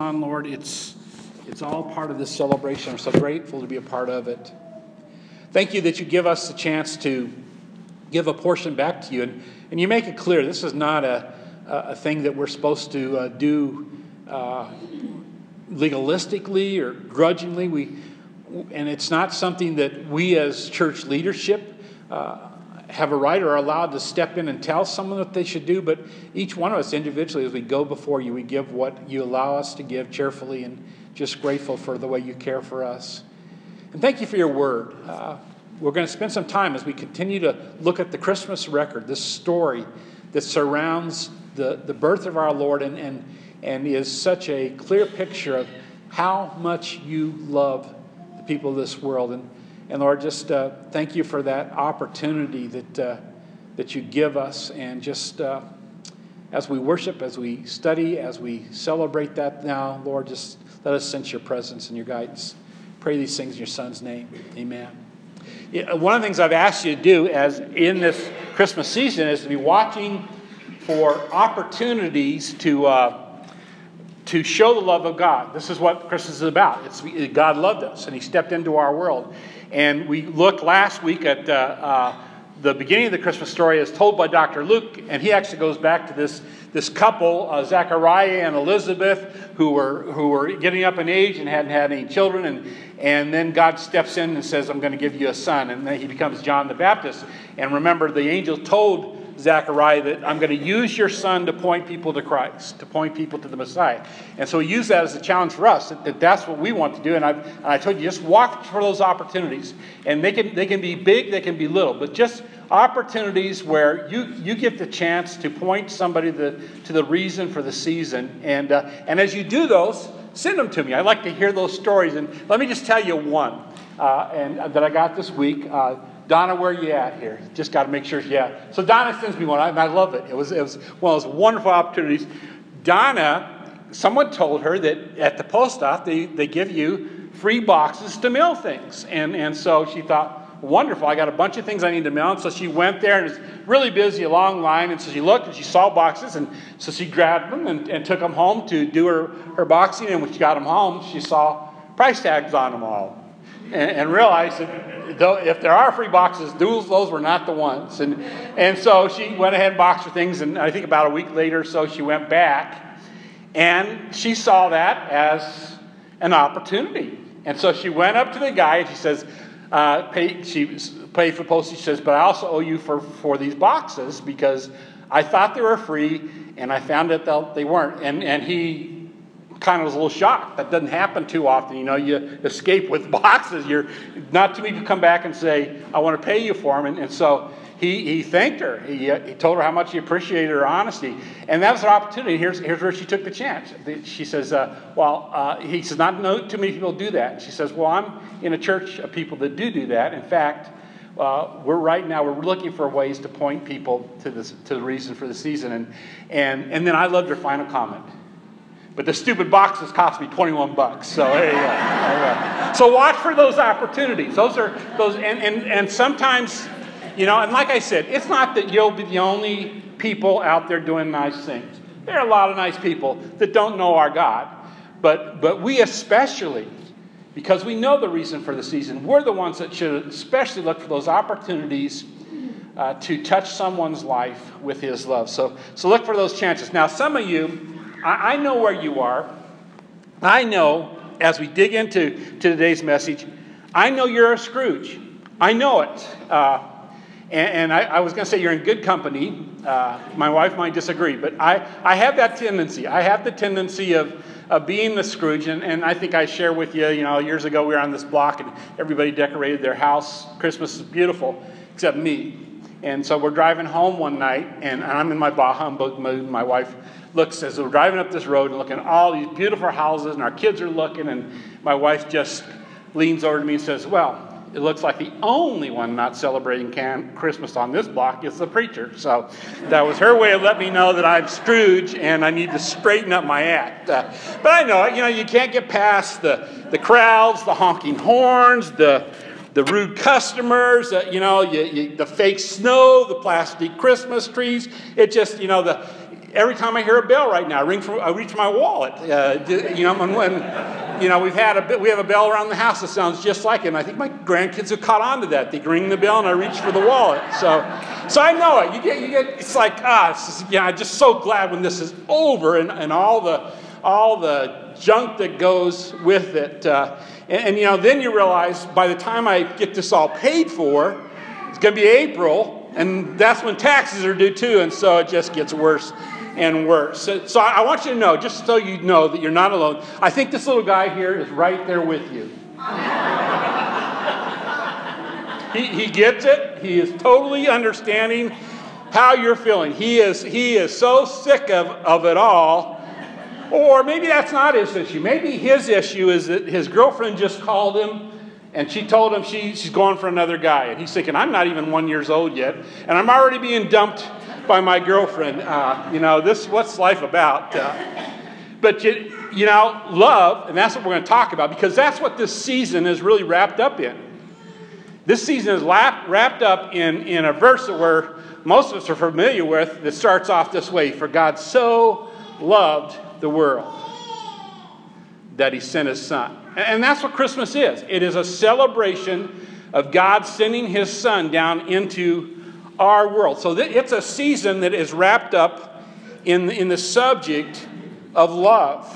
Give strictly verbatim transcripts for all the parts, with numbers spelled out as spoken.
on, Lord. It's it's all part of this celebration. I'm so grateful to be a part of it. Thank you that you give us the chance to give a portion back to you. And, and you make it clear this is not a, a thing that we're supposed to uh, do uh, legalistically or grudgingly. We, and it's not something that we as church leadership uh, have a right or are allowed to step in and tell someone what they should do. But each one of us individually, as we go before you, we give what you allow us to give cheerfully, and just grateful for the way you care for us. And thank you for your word. Uh, we're going to spend some time as we continue to look at the Christmas record, this story that surrounds the, the birth of our Lord and, and, and is such a clear picture of how much you love the people of this world. And, and Lord, just uh, thank you for that opportunity that, uh, that you give us. And just uh, as we worship, as we study, as we celebrate that now, Lord, just let us sense your presence and your guidance. Pray these things in your Son's name. Amen. Yeah, one of the things I've asked you to do as in this Christmas season is to be watching for opportunities to uh, to show the love of God. This is what Christmas is about. It's God loved us and he stepped into our world. And we looked last week at uh, uh, the beginning of the Christmas story as told by Doctor Luke, and he actually goes back to this this couple, uh, Zechariah and Elizabeth, who were who were getting up in age and hadn't had any children, and and then God steps in and says, "I'm going to give you a son," and then he becomes John the Baptist. And remember, the angel told Zechariah that I'm going to use your son to point people to Christ, to point people to the Messiah. And so he used that as a challenge for us, that, that that's what we want to do. And, I've, and I told you, just watch for those opportunities. And they can they can be big, they can be little, but just opportunities where you, you get the chance to point somebody to the, to the reason for the season. And, uh, and as you do those, send them to me. I like to hear those stories. And let me just tell you one uh, and uh, that I got this week. Uh, Donna, where are you at here? Just got to make sure. Yeah. So Donna sends me one, and I love it. It was it was one of those wonderful opportunities. Donna, someone told her that at the post office they, they give you free boxes to mail things, and and so she thought, wonderful, I got a bunch of things I need to mail. And so she went there, and it was really busy, a long line. And so she looked, and she saw boxes, and so she grabbed them and, and took them home to do her her boxing. And when she got them home, she saw price tags on them all, and, and realized that though if there are free boxes, those, those were not the ones. And and so she went ahead and boxed her things, and I think about a week later or so, she went back, and she saw that as an opportunity. And so she went up to the guy, and she says, uh, pay, she paid for postage, she says, but I also owe you for, for these boxes because I thought they were free, and I found out they weren't. And, and he kind of was a little shocked. That doesn't happen too often. You know, you escape with boxes. You're not too many to come back and say, I want to pay you for them. And, and so he, he thanked her. He, uh, he told her how much he appreciated her honesty. And that was her opportunity. Here's, here's where she took the chance. She says, uh, well, uh, he says, not no, too many people do that. She says, well, I'm in a church of people that do do that. In fact, uh, we're right now, we're looking for ways to point people to, this, to the reason for the season. And, and, and then I loved her final comment. But the stupid boxes cost me twenty-one bucks. So there you go. There you go. So watch for those opportunities. Those are those, and, and, and sometimes, you know, and like I said, it's not that you'll be the only people out there doing nice things. There are a lot of nice people that don't know our God. But but we especially, because we know the reason for the season, we're the ones that should especially look for those opportunities uh, to touch someone's life with his love. So so look for those chances. Now, some of you, I know where you are. I know, as we dig into to today's message, I know you're a Scrooge. I know it. Uh, and and I, I was going to say you're in good company. Uh, my wife might disagree, but I, I have that tendency. I have the tendency of, of being the Scrooge. And, and I think I share with you, you know, years ago we were on this block and everybody decorated their house. Christmas is beautiful, except me. And so we're driving home one night, and I'm in my bah humbug mood. My wife looks as we're driving up this road and looking at all these beautiful houses, and our kids are looking, and my wife just leans over to me and says, well, it looks like the only one not celebrating can- Christmas on this block is the preacher. So that was her way of letting me know that I'm Scrooge and I need to straighten up my act. Uh, but I know, you know, you can't get past the, the crowds, the honking horns, the the rude customers, uh, you know, you, you, the fake snow, the plastic Christmas trees. It just, you know, the every time I hear a bell right now, I, ring for, I reach for my wallet. Uh, you know, when, when you know we've had a we have a bell around the house that sounds just like it. And I think my grandkids have caught on to that. They ring the bell and I reach for the wallet. So, so I know it. You get you get. It's like ah, it's just, yeah. I'm just so glad when this is over and, and all the all the junk that goes with it. Uh, and, and you know, then you realize by the time I get this all paid for, it's going to be April, and that's when taxes are due too. And so it just gets worse and worse. So, so I want you to know, just so you know that you're not alone, I think this little guy here is right there with you. he, he gets it. He is totally understanding how you're feeling. He is, he is so sick of, of it all. Or maybe that's not his issue. Maybe his issue is that his girlfriend just called him and she told him she, she's going for another guy. And he's thinking, I'm not even one years old yet, and I'm already being dumped by my girlfriend. Uh, you know, this what's life about? Uh, but, you, you know, love, and that's what we're going to talk about, because that's what this season is really wrapped up in. This season is lap, wrapped up in, in a verse that we're, most of us are familiar with that starts off this way. For God so loved the world that he sent his son. And that's what Christmas is. It is a celebration of God sending his son down into our world. So it's a season that is wrapped up in, in the subject of love.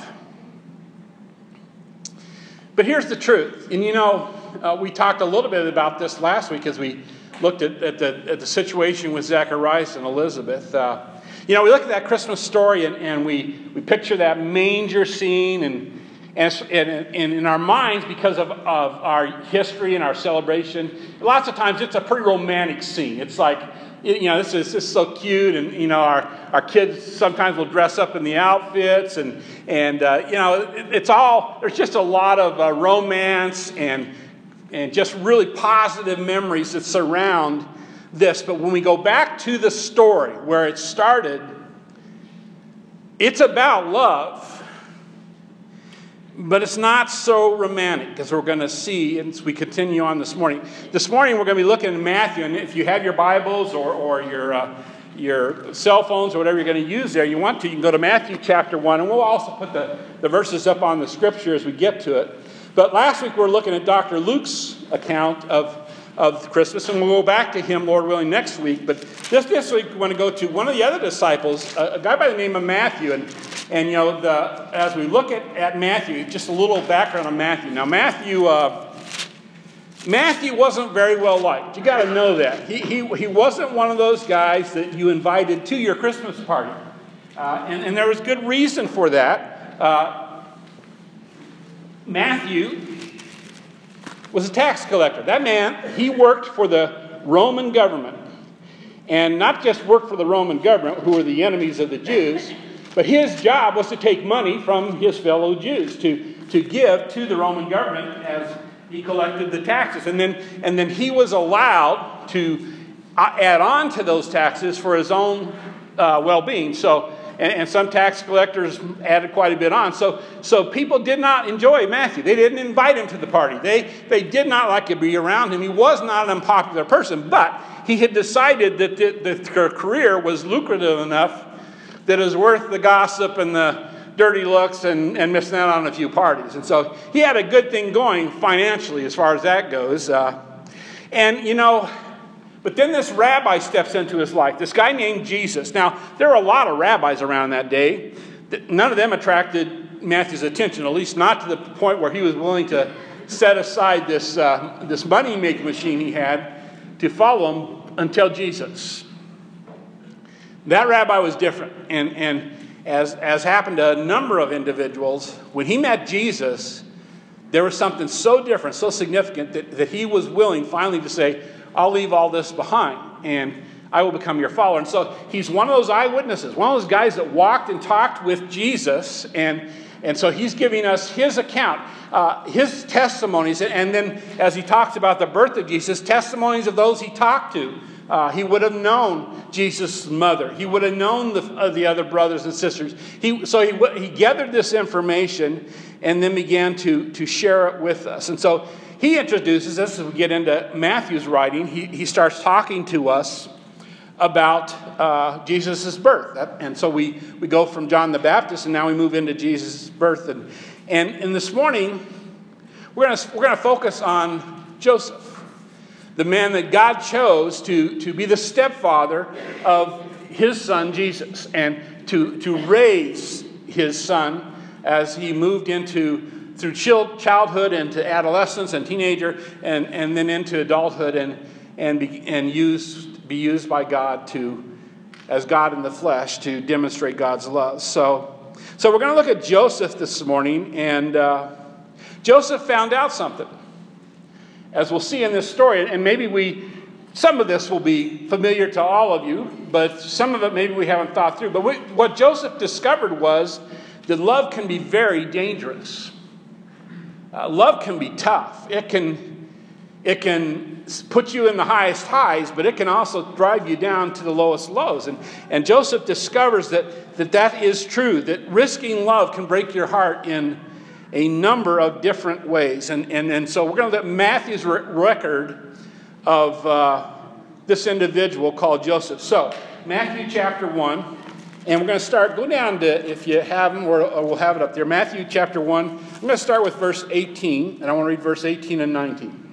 But here's the truth. And you know, uh, we talked a little bit about this last week as we looked at, at, the, at the situation with Zacharias and Elizabeth. Uh, you know, we look at that Christmas story and, and we, we picture that manger scene and And, and, and in our minds, because of, of our history and our celebration, lots of times it's a pretty romantic scene. It's like, you know, this is, this is so cute, and, you know, our, our kids sometimes will dress up in the outfits, and, and uh, you know, it, it's all, there's just a lot of uh, romance and, and just really positive memories that surround this. But when we go back to the story where it started, it's about love. But it's not so romantic, as we're going to see as we continue on this morning. This morning we're going to be looking at Matthew, and if you have your Bibles or, or your, uh, your cell phones or whatever you're going to use there, you want to, you can go to Matthew chapter one, and we'll also put the, the verses up on the scripture as we get to it. But last week we were looking at Doctor Luke's account of, of Christmas, and we'll go back to him, Lord willing, next week. But this, this week we want to go to one of the other disciples, a, a guy by the name of Matthew, and And, you know, the, as we look at, at Matthew, just a little background on Matthew. Now, Matthew uh, Matthew wasn't very well liked. You got to know that. He, he, he wasn't one of those guys that you invited to your Christmas party. Uh, and, and there was good reason for that. Uh, Matthew was a tax collector. That man, he worked for the Roman government. And not just worked for the Roman government, who were the enemies of the Jews, but his job was to take money from his fellow Jews to, to give to the Roman government as he collected the taxes. And then, and then he was allowed to add on to those taxes for his own uh, well-being. So, and, and some tax collectors added quite a bit on. So, so people did not enjoy Matthew. They didn't invite him to the party. They, they did not like to be around him. He was not an unpopular person, but he had decided that the, the career was lucrative enough that is worth the gossip and the dirty looks and, and missing out on a few parties. And so he had a good thing going financially as far as that goes. Uh, and, you know, but then this rabbi steps into his life, this guy named Jesus. Now, there were a lot of rabbis around that day. None of them attracted Matthew's attention, at least not to the point where he was willing to set aside this, uh, this money-making machine he had to follow him until Jesus. That rabbi was different, and, and as, as happened to a number of individuals, when he met Jesus, there was something so different, so significant, that, that he was willing finally to say, I'll leave all this behind, and I will become your follower. And so he's one of those eyewitnesses, one of those guys that walked and talked with Jesus, and, and so he's giving us his account, uh, his testimonies, and then as he talks about the birth of Jesus, testimonies of those he talked to. Uh, he would have known Jesus' mother. He would have known the, uh, the other brothers and sisters. He, so he, he gathered this information and then began to, to share it with us. And so he introduces us as we get into Matthew's writing. He, he starts talking to us about uh, Jesus' birth. That, and so we, we go from John the Baptist, and now we move into Jesus' birth. And, and, and this morning, we're going we're gonna focus on Joseph, the man that God chose to, to be the stepfather of his son Jesus, and to, to raise his son as he moved into through childhood into adolescence and teenager, and, and then into adulthood, and and be, and used be used by God to, as God in the flesh, to demonstrate God's love. So, so we're going to look at Joseph this morning, and uh, Joseph found out something, as we'll see in this story, and maybe we. Some of this will be familiar to all of you, but some of it maybe we haven't thought through. But we, what Joseph discovered was that love can be very dangerous. Uh, love can be tough. It can, it can put you in the highest highs, but it can also drive you down to the lowest lows. And, and Joseph discovers that, that that is true, that risking love can break your heart in a number of different ways. And, and, and so we're going to look at Matthew's re- record of uh, this individual called Joseph. So, Matthew chapter one, and we're going to start, go down to, if you have them, or, or we'll have it up there, Matthew chapter one. I'm going to start with verse eighteen, and I want to read verse eighteen and nineteen.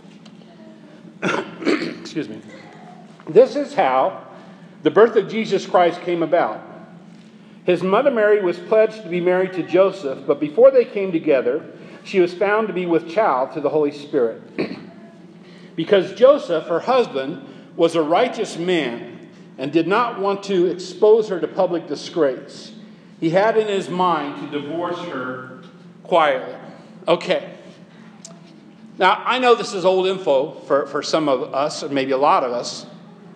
Excuse me. This is how the birth of Jesus Christ came about. His mother Mary was pledged to be married to Joseph, but before they came together, she was found to be with child to the Holy Spirit. Because Joseph, her husband, was a righteous man and did not want to expose her to public disgrace, he had in his mind to divorce her quietly. Okay. Now, I know this is old info for, for some of us, or maybe a lot of us.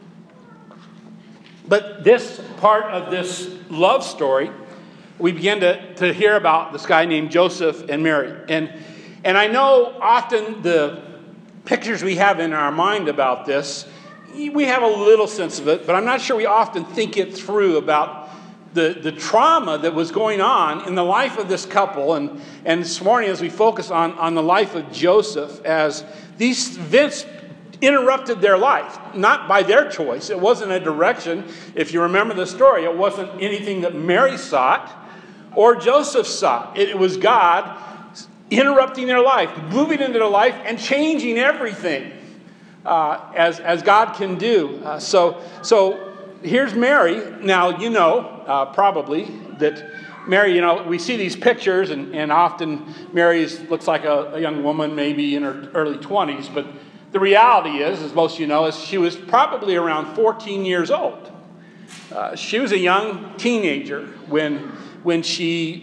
But this part of this love story, we begin to, to hear about this guy named Joseph and Mary. And, and I know often the pictures we have in our mind about this, we have a little sense of it, but I'm not sure we often think it through about the, the trauma that was going on in the life of this couple. And, and this morning, as we focus on, on the life of Joseph, as these events interrupted their life, not by their choice. It wasn't a direction. If you remember the story, it wasn't anything that Mary sought or Joseph sought. It, it was God interrupting their life, moving into their life, and changing everything, uh, as, as God can do. Uh, so, so here's Mary. Now, you know, uh, probably, that Mary, you know, we see these pictures, and, and often Mary looks like a, a young woman, maybe in her early twenties, but the reality is, as most of you know, is she was probably around fourteen years old. Uh, she was a young teenager when, when she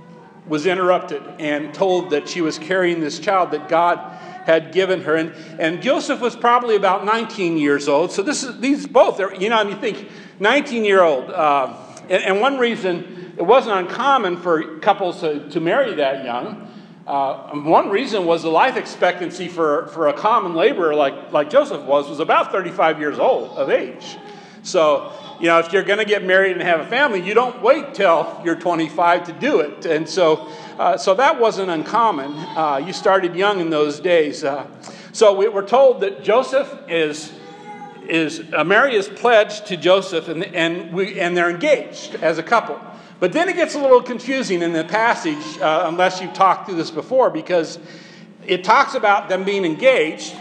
was interrupted and told that she was carrying this child that God had given her. And, and Joseph was probably about nineteen years old. So this is these both, are, you know, and you think nineteen-year-old. Uh, and, and one reason it wasn't uncommon for couples to, to marry that young. Uh, one reason was the life expectancy for, for a common laborer like, like Joseph was, was about thirty-five years old of age. So, you know, if you're going to get married and have a family, you don't wait till you're twenty-five to do it. And so uh, so that wasn't uncommon. Uh, you started young in those days. Uh, so we were told that Joseph is, is uh, Mary is pledged to Joseph, and, and, we, and they're engaged as a couple. But then it gets a little confusing in the passage, uh, unless you've talked through this before, because it talks about them being engaged,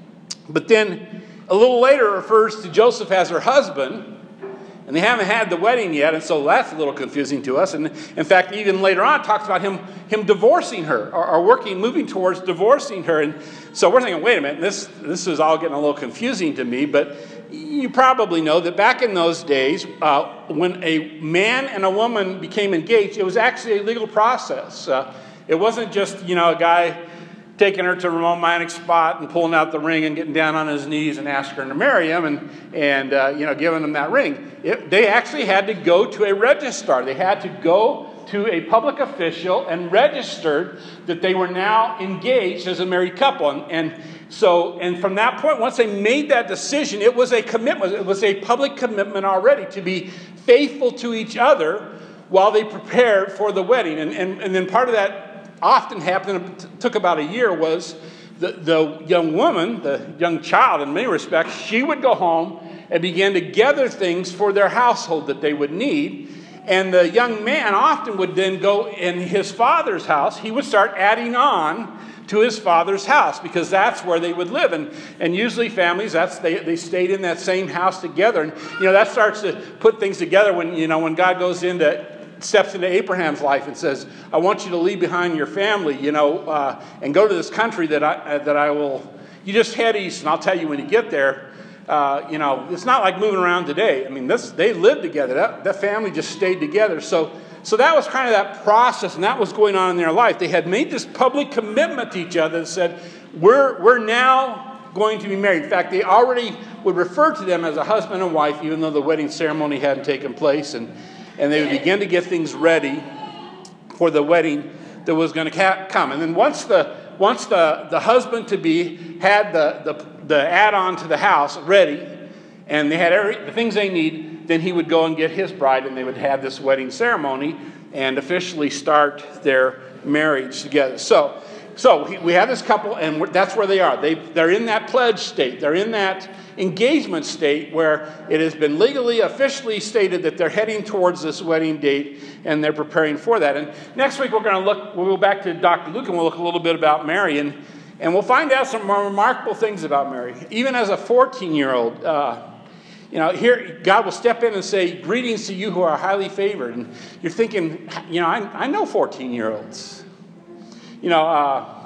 but then a little later it refers to Joseph as her husband, and they haven't had the wedding yet, and so that's a little confusing to us. And in fact, even later on, it talks about him, him divorcing her, or, or working, moving towards divorcing her. And so we're thinking, wait a minute, this, this is all getting a little confusing to me, but you probably know that back in those days, uh, when a man and a woman became engaged, it was actually a legal process. Uh, it wasn't just, you know, a guy taking her to a romantic spot and pulling out the ring and getting down on his knees and asking her to marry him and, and uh, you know, giving him that ring. It, they actually had to go to a registrar. They had to go to a public official and registered that they were now engaged as a married couple. And, and so, and from that point, once they made that decision, it was a commitment. It was a public commitment already to be faithful to each other while they prepared for the wedding. And, and, and then part of that often happened, it took about a year, was the, the young woman, the young child in many respects, she would go home and began to gather things for their household that they would need. And the young man often would then go in his father's house. He would start adding on to his father's house because that's where they would live. And, and usually families, that's they, they stayed in that same house together. And, you know, that starts to put things together when, you know, when God goes into, steps into Abraham's life and says, I want you to leave behind your family, you know, uh, and go to this country that I, uh, that I will, you just head east, and I'll tell you when you get there. Uh, you know, it's not like moving around today. I mean, this, they lived together. That, that family just stayed together. So, so that was kind of that process, and that was going on in their life. They had made this public commitment to each other and said, we're, we're now going to be married. In fact, they already would refer to them as a husband and wife, even though the wedding ceremony hadn't taken place. And, and they would begin to get things ready for the wedding that was going to come. And then once the once the, the husband-to-be had the, the, the add-on to the house ready, and they had every, the things they need, then he would go and get his bride, and they would have this wedding ceremony and officially start their marriage together. So, so we have this couple, and that's where they are. They, they're in that pledge state. They're in that engagement state where it has been legally, officially stated that they're heading towards this wedding date, and they're preparing for that. And next week we're going to look, we'll go back to Doctor Luke, and we'll look a little bit about Mary, and, and we'll find out some remarkable things about Mary. Even as a fourteen-year-old, uh, you know, here God will step in and say, greetings to you who are highly favored. And you're thinking, you know, I, I know fourteen-year-olds. You know, uh,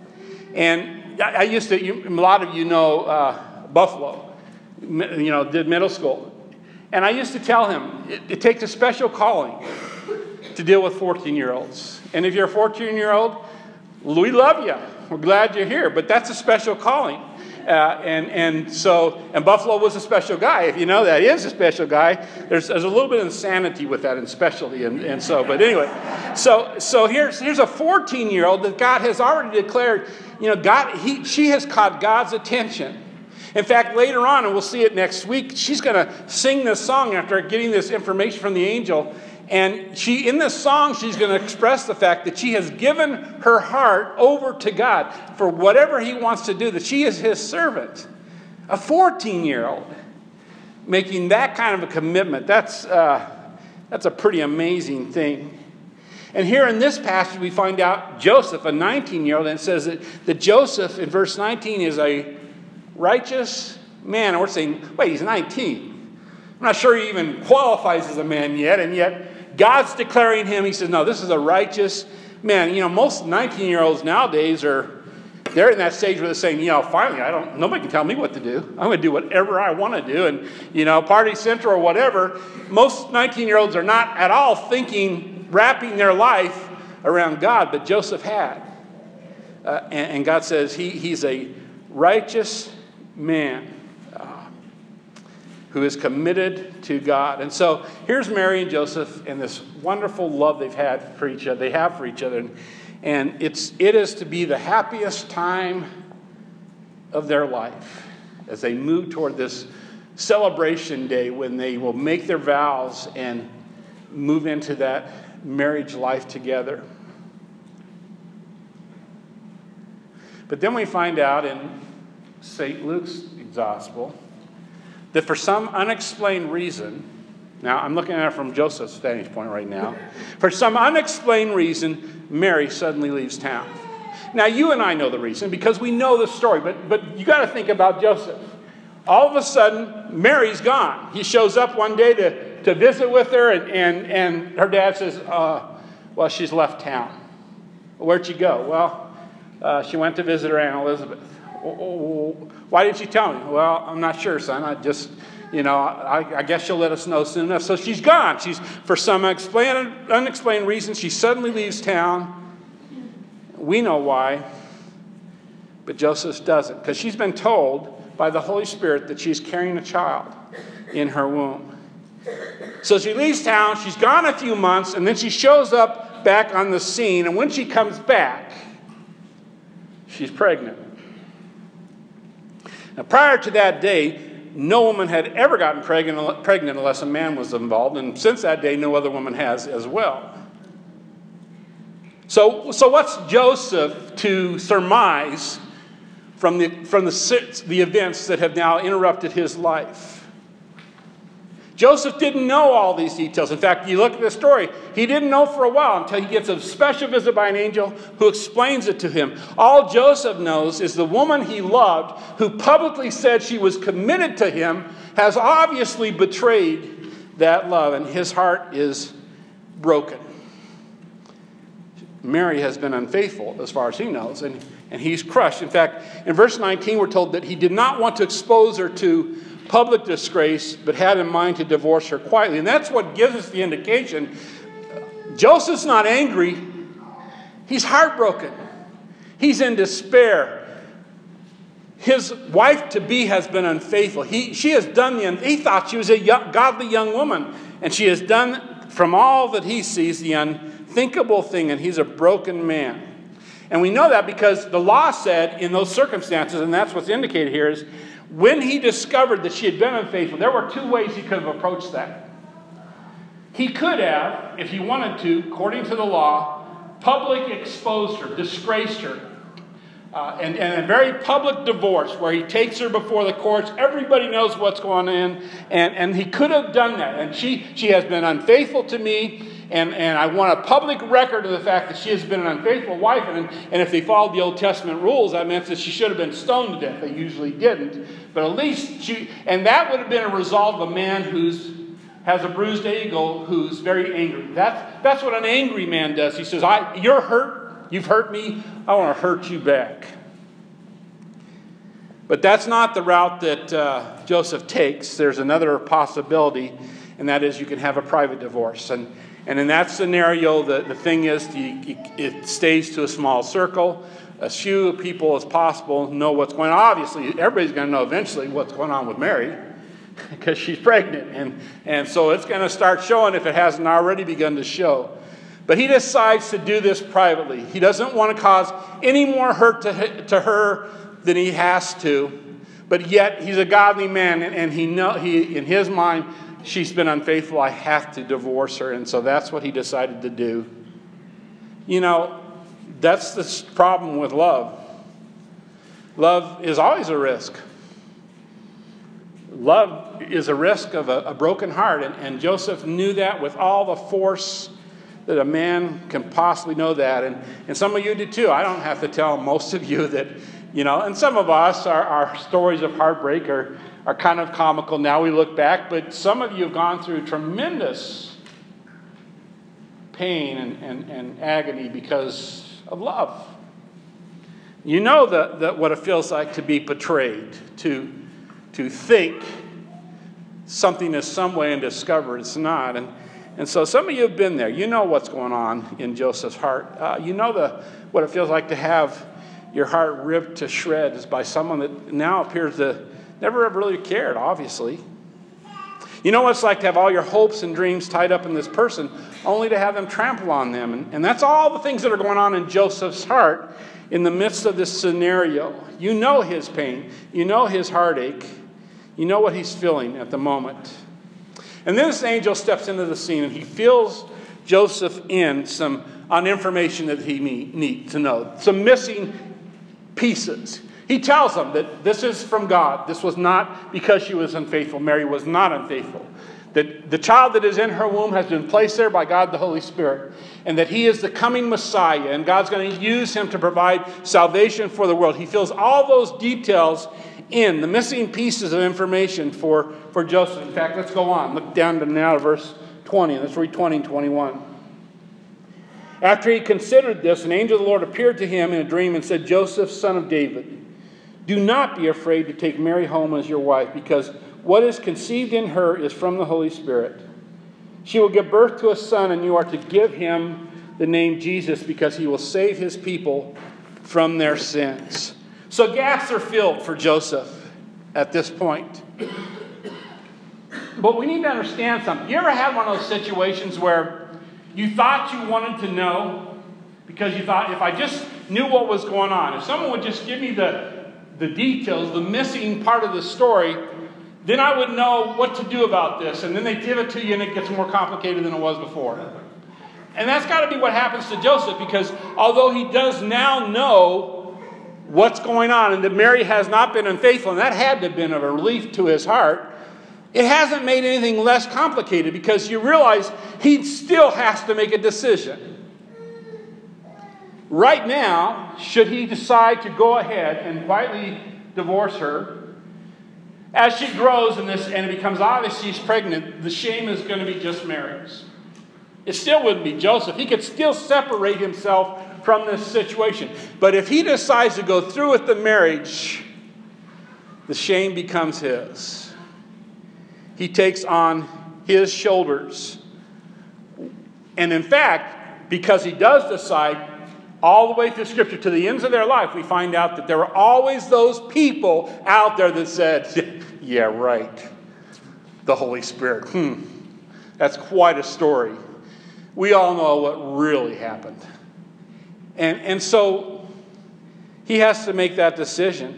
and I, I used to, you, a lot of you know uh, Buffalo, you know, did middle school. And I used to tell him, it, it takes a special calling to deal with fourteen-year-olds. And if you're a fourteen-year-old, we love you. We're glad you're here. But that's a special calling. Uh, and, and so, and Buffalo was a special guy. If you know that, he is a special guy. There's, there's a little bit of insanity with that and specialty. And, and so, but anyway, so, so here's, here's a fourteen-year-old that God has already declared, you know, God, he, she has caught God's attention. In fact, later on, and we'll see it next week, she's going to sing this song after getting this information from the angel. And she, in this song, she's going to express the fact that she has given her heart over to God for whatever he wants to do, that she is his servant. A fourteen-year-old making that kind of a commitment, that's, uh, that's a pretty amazing thing. And here in this passage, we find out Joseph, a nineteen-year-old, and it says that, that Joseph, in verse nineteen, is a righteous man. And we're saying, wait, he's nineteen. I'm not sure he even qualifies as a man yet, and yet God's declaring him. He says, no, this is a righteous man. You know, most nineteen-year-olds nowadays are, they're in that stage where they're saying, you know, finally, I don't, nobody can tell me what to do. I'm going to do whatever I want to do. And, you know, Party Central or whatever, most nineteen-year-olds are not at all thinking, wrapping their life around God, but Joseph had. Uh, and, and God says he, he's a righteous man uh, who is committed to God. And so here's Mary and Joseph and this wonderful love they've had for each other. They have for each other. And, and it's it is to be the happiest time of their life as they move toward this celebration day when they will make their vows and move into that marriage life together. But then we find out in Saint Luke's Gospel that for some unexplained reason, now I'm looking at it from Joseph's vantage point right now, for some unexplained reason, Mary suddenly leaves town. Now you and I know the reason because we know the story, but, but you got to think about Joseph. All of a sudden, Mary's gone. He shows up one day to, to visit with her, and, and, and her dad says, uh, well, she's left town. Where'd she go? Well, uh, she went to visit her Aunt Elizabeth. Why didn't she tell me? Well, I'm not sure, son. I just, you know, I, I guess she'll let us know soon enough. So she's gone. She's, for some unexplained, unexplained reason, she suddenly leaves town. We know why, but Joseph doesn't, because she's been told by the Holy Spirit that she's carrying a child in her womb. So she leaves town. She's gone a few months, and then she shows up back on the scene. And when she comes back, she's pregnant. Now, prior to that day, no woman had ever gotten pregnant, pregnant unless a man was involved. And since that day, no other woman has as well. So, so what's Joseph to surmise from the, from the, the events that have now interrupted his life? Joseph didn't know all these details. In fact, you look at the story, he didn't know for a while until he gets a special visit by an angel who explains it to him. All Joseph knows is the woman he loved, who publicly said she was committed to him, has obviously betrayed that love, and his heart is broken. Mary has been unfaithful as far as he knows, and, and he's crushed. In fact, in verse nineteen, we're told that he did not want to expose her to public disgrace, but had in mind to divorce her quietly. And that's what gives us the indication. Joseph's not angry. He's heartbroken. He's in despair. His wife-to-be has been unfaithful. He, she has done the, he thought she was a young, godly young woman, and she has done, from all that he sees, the unthinkable thing, and he's a broken man. And we know that because the law said in those circumstances, and that's what's indicated here, is when he discovered that she had been unfaithful, there were two ways he could have approached that. He could have, if he wanted to, according to the law, public exposed her, disgraced her, uh, and, and a very public divorce where he takes her before the courts. Everybody knows what's going on, and, and he could have done that. And she, she has been unfaithful to me, and, and I want a public record of the fact that she has been an unfaithful wife. And, and if they followed the Old Testament rules, that meant that she should have been stoned to death. They usually didn't. But at least she, and that would have been a result of a man who's has a bruised ego, who's very angry. That's, that's what an angry man does. He says, I, you're hurt, you've hurt me, I want to hurt you back. But that's not the route that uh, Joseph takes. There's another possibility, and that is you can have a private divorce. And, and in that scenario, the, the thing is, you, it stays to a small circle. As few people as possible know what's going on. Obviously, everybody's going to know eventually what's going on with Mary, because she's pregnant. And, and so it's going to start showing if it hasn't already begun to show. But he decides to do this privately. He doesn't want to cause any more hurt to, to her than he has to. But yet, he's a godly man, and, and he know he in his mind, she's been unfaithful, I have to divorce her. And so that's what he decided to do. You know, that's the problem with love. Love is always a risk. Love is a risk of a, a broken heart. And, and Joseph knew that with all the force that a man can possibly know that. And, and some of you do too. I don't have to tell most of you that, you know, and some of us, our, our stories of heartbreak are, are kind of comical now we look back. But some of you have gone through tremendous pain and, and, and agony because of love. You know that, that what it feels like to be betrayed, to, to think something is some way and discover it's not. And, and so some of you have been there. You know what's going on in Joseph's heart. Uh, you know the what it feels like to have your heart ripped to shreds by someone that now appears to never have really cared, obviously. You know what it's like to have all your hopes and dreams tied up in this person, only to have them trample on them. And, and that's all the things that are going on in Joseph's heart in the midst of this scenario. You know his pain. You know his heartache. You know what he's feeling at the moment. And then this angel steps into the scene, and he fills Joseph in some on information that he needs to know. Some missing pieces. He tells them that this is from God. This was not because she was unfaithful. Mary was not unfaithful. That the child that is in her womb has been placed there by God the Holy Spirit. And that he is the coming Messiah. And God's going to use him to provide salvation for the world. He fills all those details in, the missing pieces of information for, for Joseph. In fact, let's go on. Look down to now to verse twenty. Let's read twenty and twenty-one. After he considered this, an angel of the Lord appeared to him in a dream and said, Joseph, son of David, do not be afraid to take Mary home as your wife, because what is conceived in her is from the Holy Spirit. She will give birth to a son, and you are to give him the name Jesus, because he will save his people from their sins. So gaps are filled for Joseph at this point. But we need to understand something. You ever had one of those situations where you thought you wanted to know, because you thought, if I just knew what was going on, if someone would just give me the, the details, the missing part of the story, then I would know what to do about this. And then they give it to you and it gets more complicated than it was before. And that's got to be what happens to Joseph, because although he does now know what's going on and that Mary has not been unfaithful, and that had to have been a relief to his heart, it hasn't made anything less complicated, because you realize he still has to make a decision. Right now, should he decide to go ahead and quietly divorce her, as she grows in this and it becomes obvious she's pregnant, the shame is going to be just Mary's. It still wouldn't be Joseph. He could still separate himself from this situation. But if he decides to go through with the marriage, the shame becomes his. He takes on his shoulders. And in fact, because he does decide, all the way through Scripture, to the ends of their life, we find out that there were always those people out there that said, yeah, right, the Holy Spirit. Hmm, that's quite a story. We all know what really happened. And, and so he has to make that decision.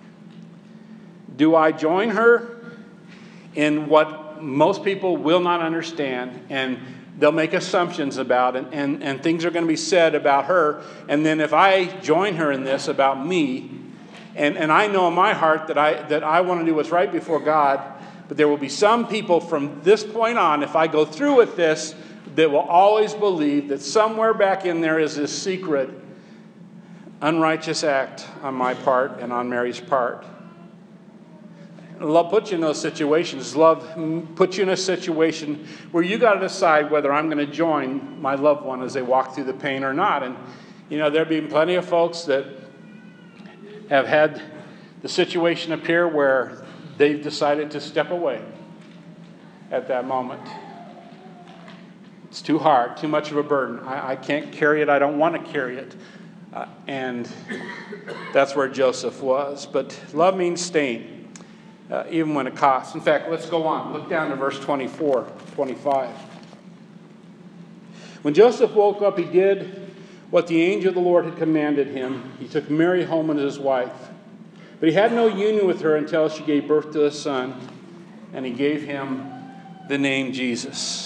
Do I join her in what most people will not understand, and they'll make assumptions about, and, and, and things are going to be said about her, and then if I join her in this about me, and, and I know in my heart that I that I want to do what's right before God, but there will be some people from this point on, if I go through with this, that will always believe that somewhere back in there is this secret unrighteous act on my part and on Mary's part. Love puts you in those situations. Love puts you in a situation where you got to decide whether I'm going to join my loved one as they walk through the pain or not. And, you know, there have been plenty of folks that have had the situation appear where they've decided to step away at that moment. It's too hard, too much of a burden. I, I can't carry it. I don't want to carry it. Uh, and that's where Joseph was. But love means staying, uh, even when it costs. In fact, let's go on. Look down to verse twenty-four, twenty-five. When Joseph woke up, he did what the angel of the Lord had commanded him. He took Mary home as his wife. But he had no union with her until she gave birth to a son, and he gave him the name Jesus.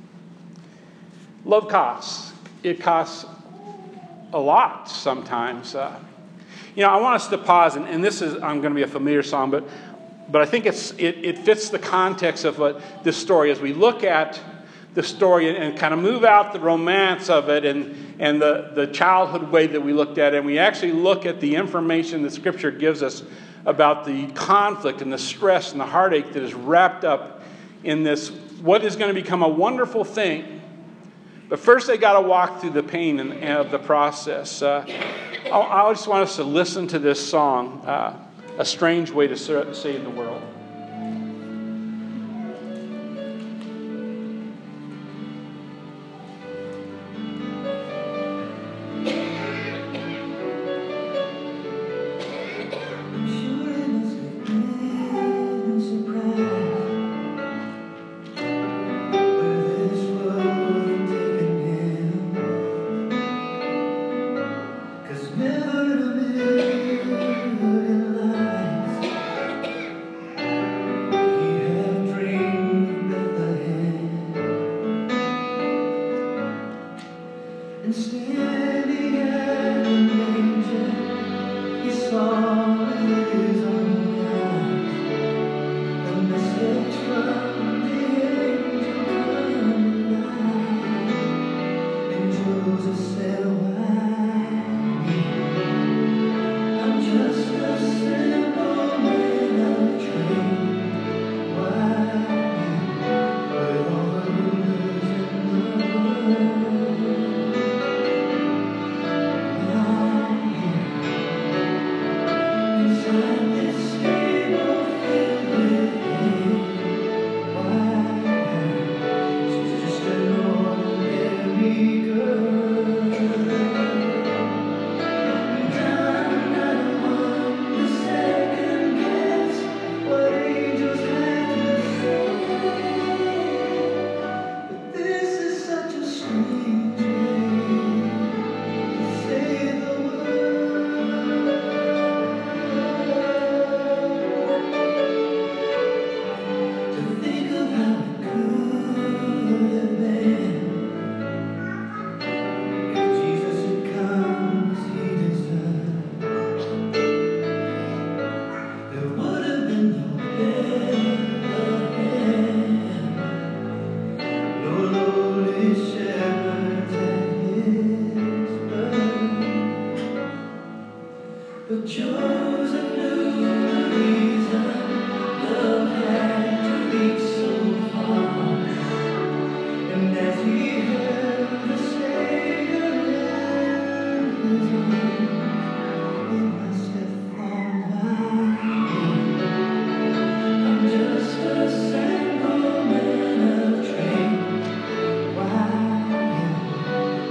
Love costs. It costs a lot sometimes. Uh, you know, I want us to pause, and, and this is I'm going to be a familiar song, but but I think it's it, it fits the context of what this story as we look at the story and, and kind of move out the romance of it and and the, the childhood way that we looked at it, and we actually look at the information that Scripture gives us about the conflict and the stress and the heartache that is wrapped up in this, what is going to become a wonderful thing. But first, they got to walk through the pain and, and of the process. Uh, I, I just want us to listen to this song, uh, "A Strange Way to Save the World."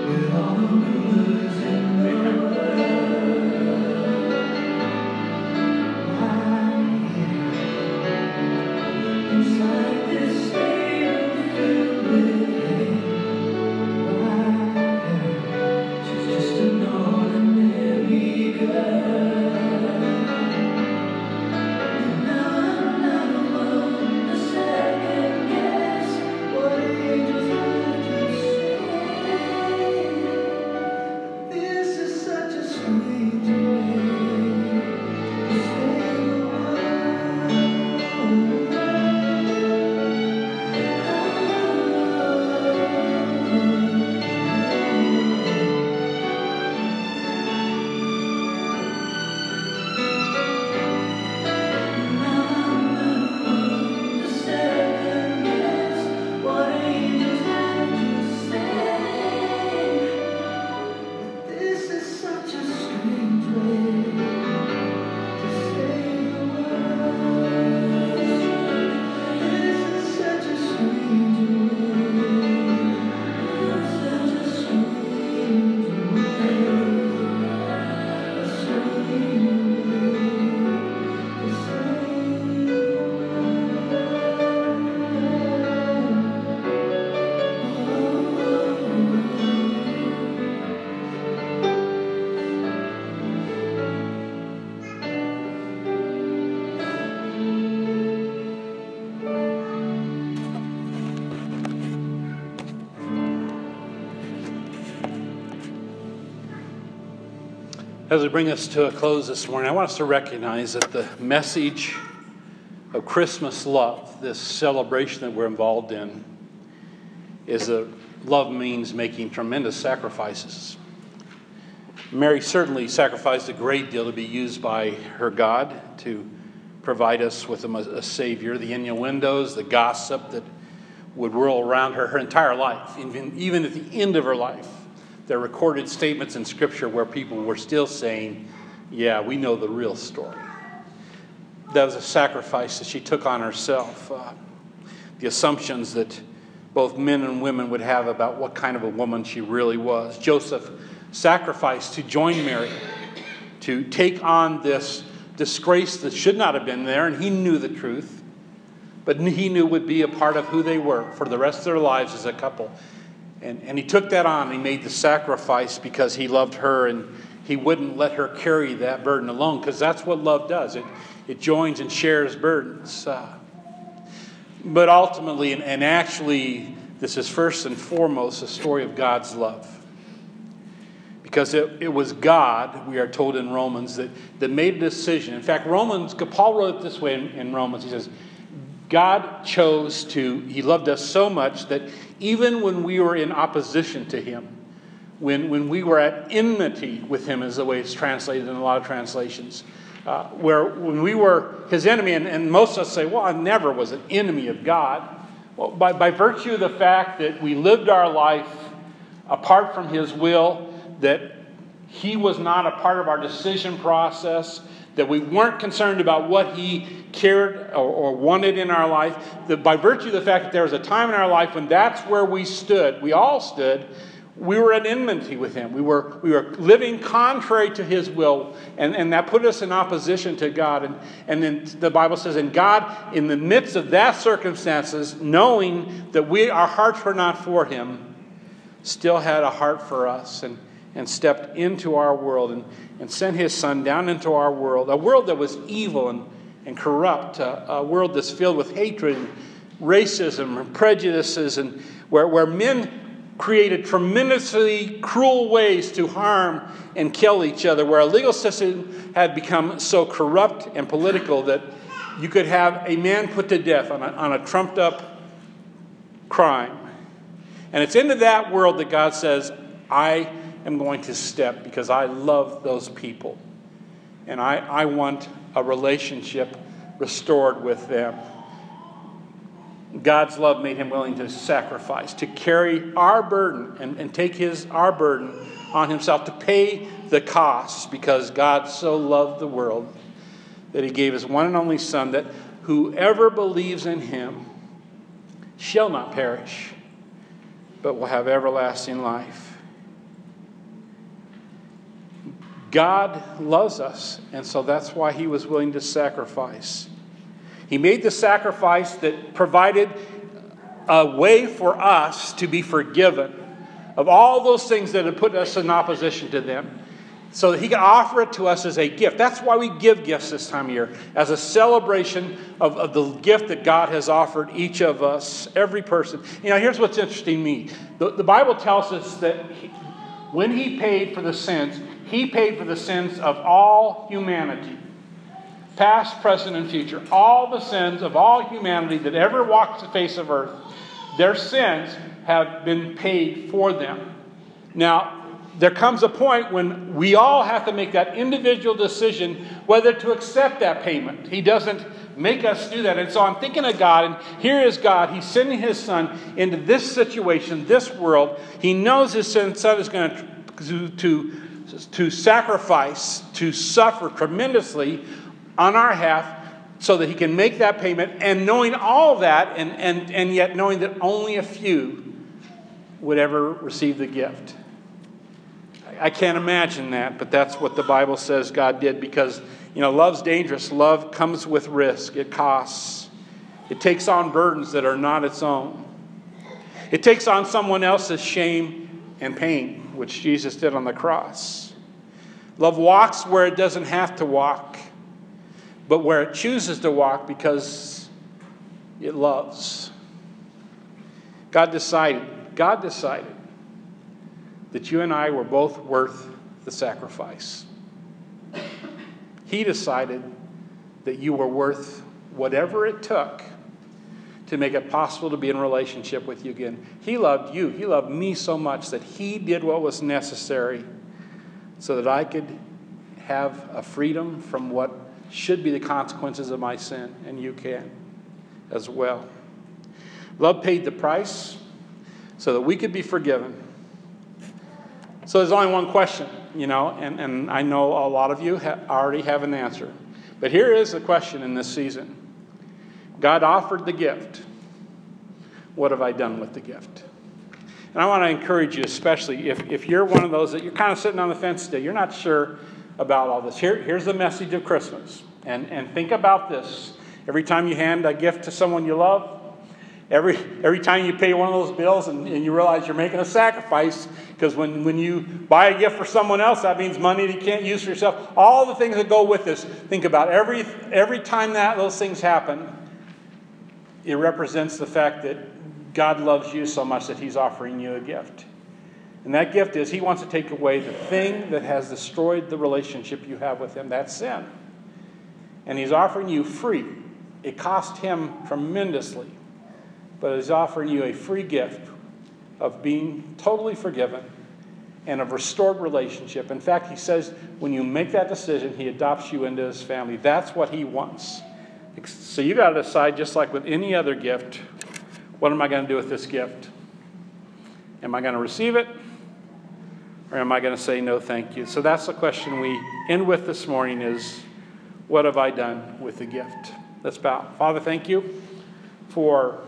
As we bring us to a close this morning, I want us to recognize that the message of Christmas love, this celebration that we're involved in, is that love means making tremendous sacrifices. Mary certainly sacrificed a great deal to be used by her God to provide us with a, a Savior. The innuendos, the gossip that would whirl around her her entire life, even, even at the end of her life. There are recorded statements in Scripture where people were still saying, yeah, we know the real story. That was a sacrifice that she took on herself. Uh, the assumptions that both men and women would have about what kind of a woman she really was. Joseph sacrificed to join Mary, to take on this disgrace that should not have been there, and he knew the truth, but he knew would be a part of who they were for the rest of their lives as a couple. And, and he took that on, and he made the sacrifice because he loved her, and he wouldn't let her carry that burden alone, because that's what love does. It, it joins and shares burdens. Uh, but ultimately, and, and actually, this is first and foremost a story of God's love. Because it, it was God, we are told in Romans, that, that made a decision. In fact, Romans, Paul wrote it this way in, in Romans. He says, God chose to, he loved us so much that even when we were in opposition to him, when, when we were at enmity with him, is the way it's translated in a lot of translations, uh, where when we were his enemy, and, and most of us say, well, I never was an enemy of God. Well, by, by virtue of the fact that we lived our life apart from his will, that he was not a part of our decision process, that we weren't concerned about what he cared or, or wanted in our life, that by virtue of the fact that there was a time in our life when that's where we stood, we all stood, we were at enmity with him. We were we were living contrary to his will, and, and that put us in opposition to God. And, and then the Bible says, and God, in the midst of that circumstances, knowing that we our hearts were not for him, still had a heart for us, and and stepped into our world and, and sent his son down into our world, a world that was evil and, and corrupt, a, a world that's filled with hatred and racism and prejudices, and where, where men created tremendously cruel ways to harm and kill each other, where a legal system had become so corrupt and political that you could have a man put to death on a, on a trumped-up crime. And it's into that world that God says, I am going to step because I love those people. And I, I want a relationship restored with them. God's love made him willing to sacrifice, to carry our burden and, and take his our burden on himself, to pay the cost, because God so loved the world that he gave his one and only Son, that whoever believes in him shall not perish, but will have everlasting life. God loves us, and so that's why he was willing to sacrifice. He made the sacrifice that provided a way for us to be forgiven of all those things that had put us in opposition to them, so that he could offer it to us as a gift. That's why we give gifts this time of year, as a celebration of, of the gift that God has offered each of us, every person. You know, here's what's interesting to me. The, the Bible tells us that he, when he paid for the sins, he paid for the sins of all humanity. Past, present, and future. All the sins of all humanity that ever walked the face of earth, their sins have been paid for them. Now, there comes a point when we all have to make that individual decision whether to accept that payment. He doesn't make us do that. And so I'm thinking of God, and here is God. He's sending his son into this situation, this world. He knows his son is going to, to, to sacrifice, to suffer tremendously on our behalf so that he can make that payment. And knowing all that, and, and, and yet knowing that only a few would ever receive the gift. I can't imagine that, but that's what the Bible says God did, because, you know, love's dangerous. Love comes with risk. It costs. It takes on burdens that are not its own. It takes on someone else's shame and pain, which Jesus did on the cross. Love walks where it doesn't have to walk, but where it chooses to walk because it loves. God decided, God decided that you and I were both worth the sacrifice. He decided that you were worth whatever it took to make it possible to be in a relationship with you again. He loved you. He loved me so much that he did what was necessary so that I could have a freedom from what should be the consequences of my sin, and you can as well. Love paid the price so that we could be forgiven. So there's only one question, you know, and, and I know a lot of you ha- already have an answer. But here is the question in this season. God offered the gift. What have I done with the gift? And I want to encourage you, especially if, if you're one of those that you're kind of sitting on the fence today, you're not sure about all this. Here, here's the message of Christmas. And, and think about this. Every time you hand a gift to someone you love, Every every time you pay one of those bills and, and you realize you're making a sacrifice, because when, when you buy a gift for someone else, that means money that you can't use for yourself. All the things that go with this. Think about every every time that those things happen, it represents the fact that God loves you so much that he's offering you a gift. And that gift is he wants to take away the thing that has destroyed the relationship you have with him. That's sin. And he's offering you free. It cost him tremendously. But he's offering you a free gift of being totally forgiven and of restored relationship. In fact, he says when you make that decision, he adopts you into his family. That's what he wants. So you got to decide, just like with any other gift, what am I going to do with this gift? Am I going to receive it? Or am I going to say no thank you? So that's the question we end with this morning is, what have I done with the gift? Let's bow. Father, thank you for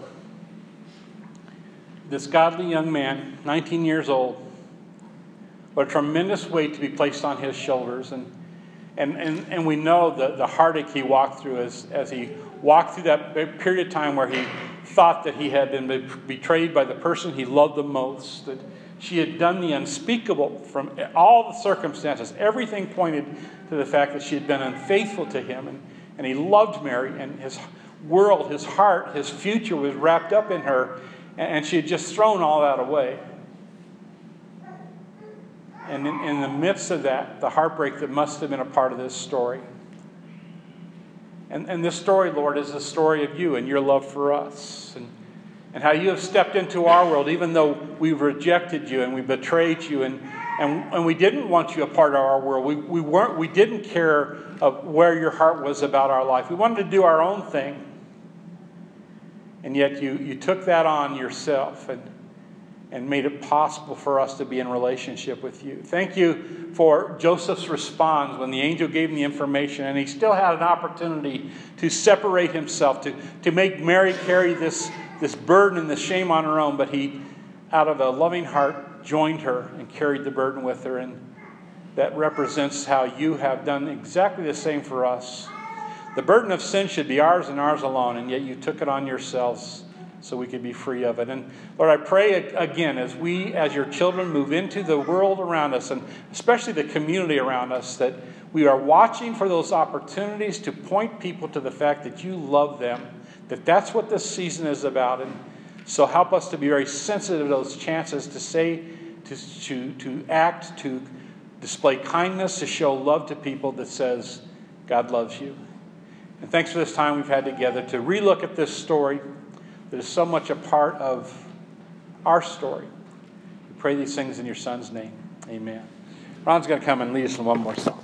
this godly young man, nineteen years old. What a tremendous weight to be placed on his shoulders. And and and, and we know the, the heartache he walked through as, as he walked through that period of time where he thought that he had been betrayed by the person he loved the most, that she had done the unspeakable from all the circumstances. Everything pointed to the fact that she had been unfaithful to him. And, and he loved Mary, and his world, his heart, his future was wrapped up in her. And she had just thrown all that away. And in, in the midst of that, the heartbreak that must have been a part of this story. And, and this story, Lord, is the story of you and your love for us. And, and how you have stepped into our world, even though we rejected you and we betrayed you. And, and, and we didn't want you a part of our world. We, we, weren't, we didn't care of where your heart was about our life. We wanted to do our own thing. And yet you, you took that on yourself and, and made it possible for us to be in relationship with you. Thank you for Joseph's response when the angel gave him the information, and he still had an opportunity to separate himself, to, to make Mary carry this, this burden and this shame on her own. But he, out of a loving heart, joined her and carried the burden with her. And that represents how you have done exactly the same for us. The burden of sin should be ours and ours alone, and yet you took it on yourselves so we could be free of it. And Lord, I pray again, as we, as your children, move into the world around us, and especially the community around us, that we are watching for those opportunities to point people to the fact that you love them, that that's what this season is about. And so help us to be very sensitive to those chances to say, to, to, to act, to display kindness, to show love to people that says, God loves you. And thanks for this time we've had together to relook at this story that is so much a part of our story. We pray these things in your Son's name. Amen. Ron's going to come and lead us in one more song.